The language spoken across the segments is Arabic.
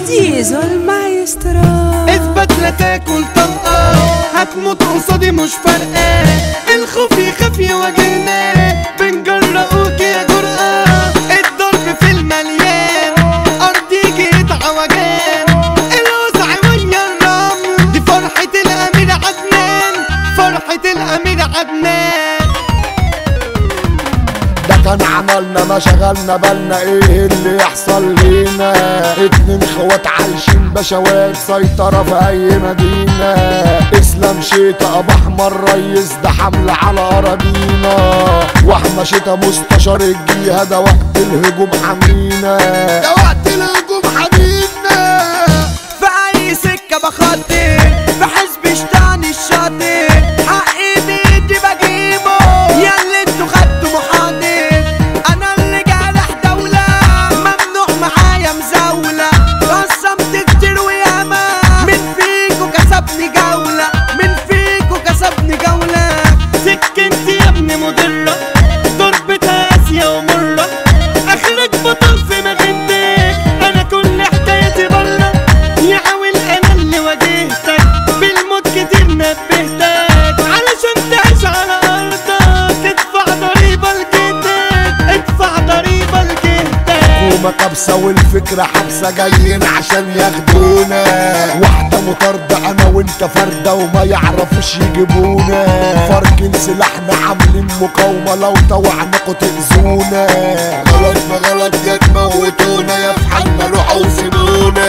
زيزو المايسترو. اثبت لا تاكل طلقة، هتموت قصادي مش فارقة. الخوف يخاف يواجهنا، بنجرؤوك يا جرأة. الضرب في المليان، أرض يجي يتعوجان. الوسع ويا الرمل، دي فرحة الأمير عدنان، فرحة الأمير عدنان. ده كان عملنا ما شغلنا بالنا ايه اللي يحصل لينا. اتنين خوات عايشين بشوات، سيطرة في اي مدينة. اسلام شيتا ابو احمر ريس، ده حملة على اراضينا. واحمى شيتا مستشار الجيهة، ده وقت الهجوم حمينا، ده وقت الهجوم حمينا. في اي سكة بخطي، في حزب شتاني الشاطئ. حقي بيدي بجيبه، ياللي انتوا خدتوا محاضر. انا اللي جارح دولة، ممنوع معايا مزاولة. قسمت كتير وياما، من فيكوا كسبني جولة، من فيكوا كسبني جولة. سكنتي يا ابني مضرة، ضربتها قاسية ومرة. اخرك بطل في مغنتك، انا كل حكايتي برا. يا عاول انا اللي واجهتك، بالموت كتير نبهتك. علشان تعيش على ارضك، ادفع ضريبة لجهتك، ادفع ضريبة لجهتك. حكومة كبسة والفكرة حبسة، جايين عشان ياخدونا. واحدة مطاردة انا وانت فردة، وما يعرفوش يجيبونا. فاركين سلاحنا عاملين مقاومة، لو طوعناكوا تأذونا. غلطنا غلط يا تموتونا، يا في حالنا روحوا وسيبونا.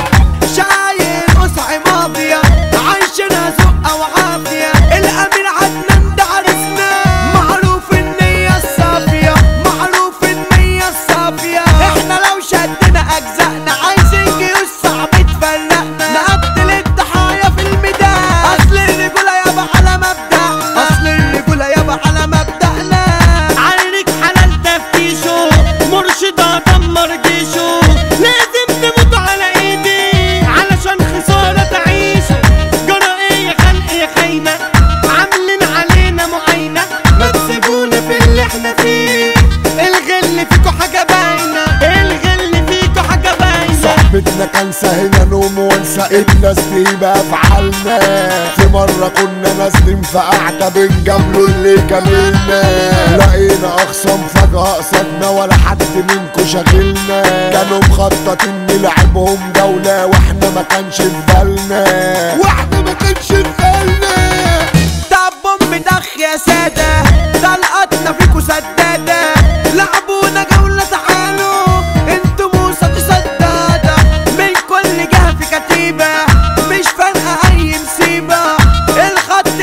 شايل قصعي مافيا، عايشنا زقة وعافية. الأمير عدنان ده عرسنا، معروف النية الصافية، معروف النية الصافية. احنا لو شدنا أجزائنا، عايزين جيوش صعب تفرقنا. نقتل الضحايا في الميدان، أصل الرجولة يابا على مبدأنا، أصل الرجولة يابا على مبدأنا. عينك حلال تفتيشه، مرشدة دمر جيشه. لازم تموت على ايدي، علشان خسارة تعيشوا. جرى ايه يا خلق يا خاينة، عاملين علينا معاينة. ما تسيبونا في اللي احنا فيه، الغل فيكوا حاجة باينة، الغل فيكوا حاجة باينة. صاحبتنا كان سهلنا نوم وانسى الناس دي بأفعالنا. في مرة كنا نازلين في قعدة، بنجاملوا اللي كملنا. لقينا أخصام فجأة قصدنا، ولا حد منكو شاغلنا. كانوا مخططين نلعبهم جولة، واحنا ما كانش في بالنا، واحنا ما كانش في بالنا. طب بوم دخ يا سادة، طلقتنا فيكوا سدادة. لعبونا جولة تعالوا، انتوا موسى سدادة. من كل جهة في كتيبة، مش فارقة أي مصيبة. الخط ده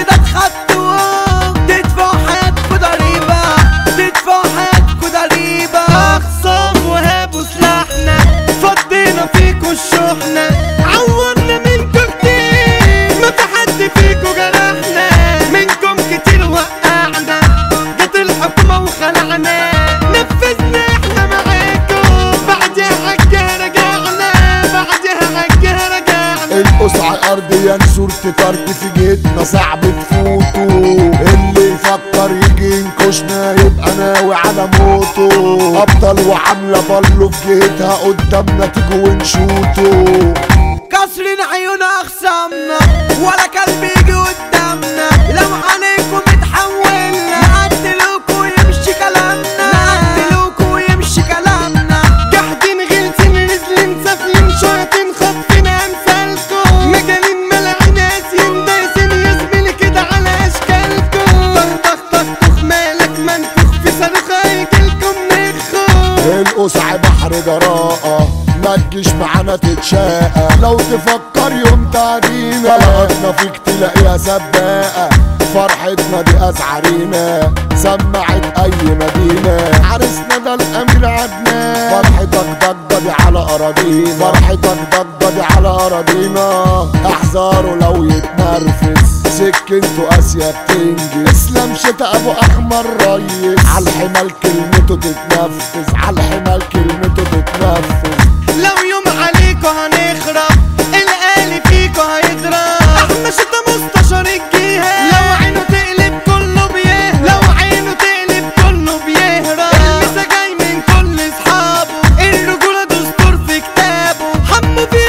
اتخطوه، تدفعوا حياتكوا ضريبة، تدفعوا حياتكوا ضريبة. أخصام وهابوا سلاحنا، فضينا فيكوا الشحنة. عورنا منكوا كتير، ما في حد فيكوا جرحنا. منكم كتير وقعنا، جت الحكومة وخلعنا. نفذنا احنا معاكوا، بعدها حاجة رجعنا، بعدها حاجة رجعنا. القصع أرضيا صورة طرد، في جيتنا صعب تفوتوا. اللي يفكر يجي ينكشنا، يبقى ناوي على موته. أبطال وعاملة بلو في جهتها، قدامنا تيجوا ونشوتوا. كسرين عيون أخصامنا، ولا كلب يجي قدامنا. لو عليكم اتحولنا، نقتلوكوا ويمشي كلامنا، نقتلوكوا ويمشي كلامنا. جاحدين غلسين نزلين سافلين، شايطين خاطفين أمثالكم. مجانين ملاعين قاسيين دايسين، يا زميلي كده على أشكالكم. طخ طخ طخ مالك منفوخ، في صاروخ هيجيلكم نخو. القصع بحر جراءة، ما تجيش معانا تتشاقى. لو تفكر يوم تعدينا، طلقتنا فيك تلاقيها سباقة. فرحتنا دي أزعرينا، سمعت أي مدينة. عرسنا ده الأمير عدنان، فرحتك ضجة دي على أراضينا، فرحتك ضجة دي على أراضينا. احذروا لو يتنرفز، سكنته قاسية بتنجز. اسلام شتا أبو أحمر ريس، عالحمال كلمته تتنفذ، عالحمال كلمته تتنفذ. لو يوم عليكوا هنخرب، الآلي فيكوا هيضرب. احنا شتا مستشار الجهة، لو عينه تقلب كله بيهرب، لو عينه تقلب كله بيهرب. المسا جاي من كل اصحابه، الرجولة دستور في كتابه. حمو في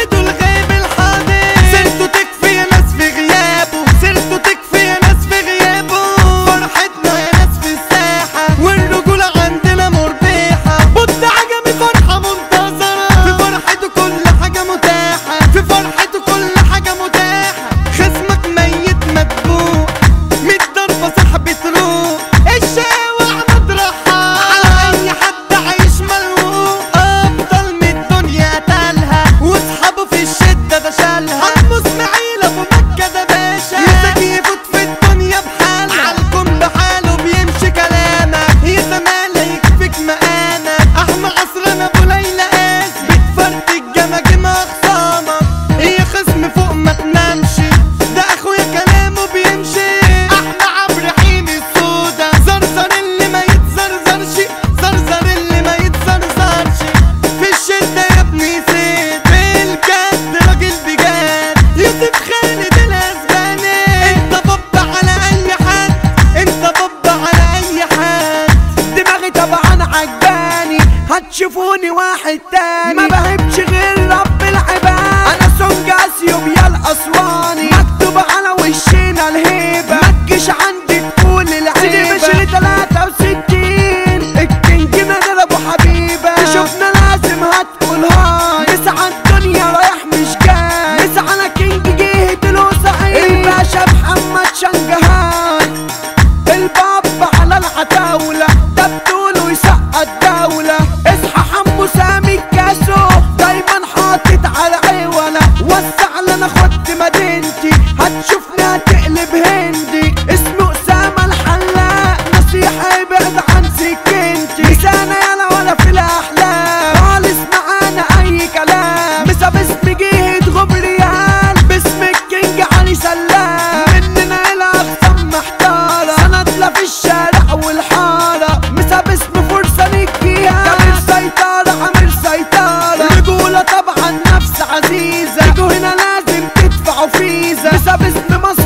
عزيزة، تيجوا هنا لازم تدفعوا فيزا، بسبب اسم مصر